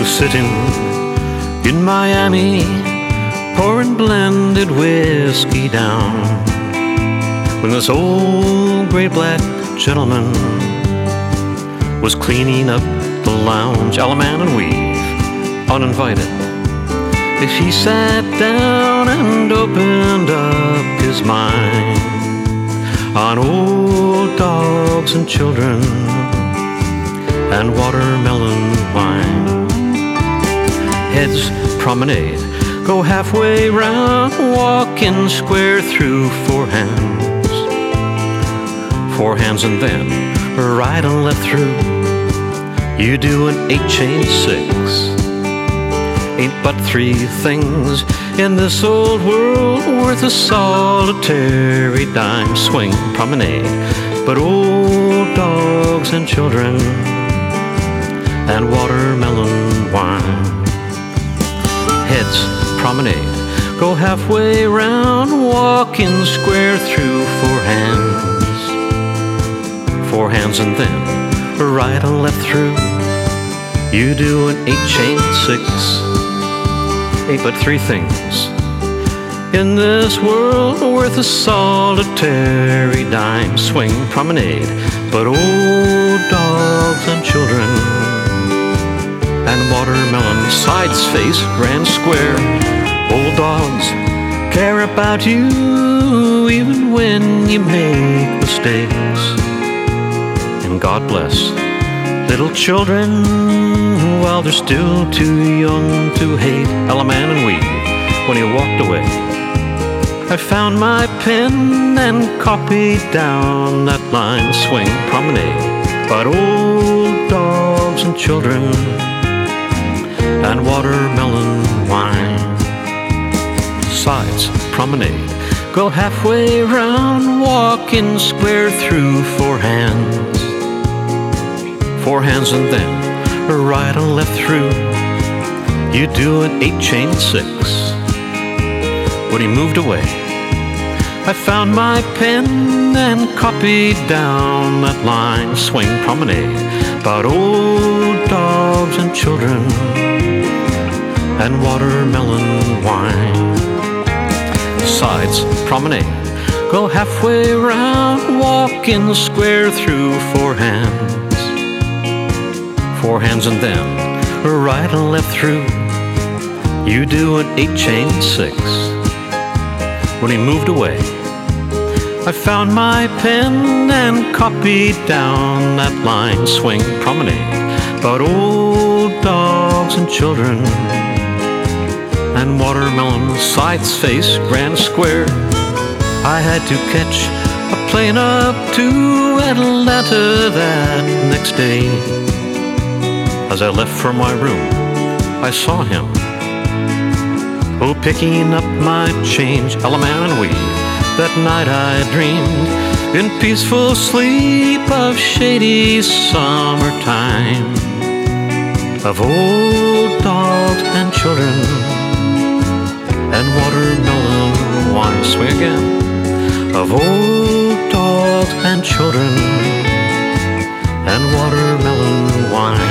was sitting in Miami, pouring blended whiskey down, when this old gray black gentleman was cleaning up the lounge, Alaman and Weave, uninvited. If he sat down and opened up his mind on old dogs and children and watermelon wine. Heads promenade, go halfway round, walking square through four hands and then right and left through. You do an 8-chain 6. Ain't but 3 things in this old world worth a solitary dime. Swing promenade, but old dogs and children and watermelon wine. Heads promenade, go halfway round, walking square through four hands and then right and left through. You do an 8-chain 6. Ain't but 3 things in this world worth a solitary dime. Swing promenade, but old dogs and children and watermelon. Sides face grand square. Old dogs care about you even when you make mistakes. And God bless little children while they're still too young to hate. Alaman and Weave, when he walked away, I found my pen and copied down that line. Swing promenade, but old dogs and children and watermelon wine. Sides promenade, go halfway round, walking square through four hands and then right and left through. You do an 8-chain 6. When he moved away, I found my pen and copied down that line. Swing promenade, about old dogs and children and watermelon wine. Sides promenade, go halfway round, walking square through four hands and then right and left through. You do an 8-chain 6. When he moved away, I found my pen and copied down that line. Swing promenade, about old dogs and children and watermelon. Sides face grand square. I had to catch a plane up to Atlanta that next day. As I left for my room, I saw him, oh, picking up my change. Alaman and Weave, that night I dreamed in peaceful sleep of shady summertime, of old dogs and children and watermelon wine. Swing again, of old dogs and children and watermelon wine.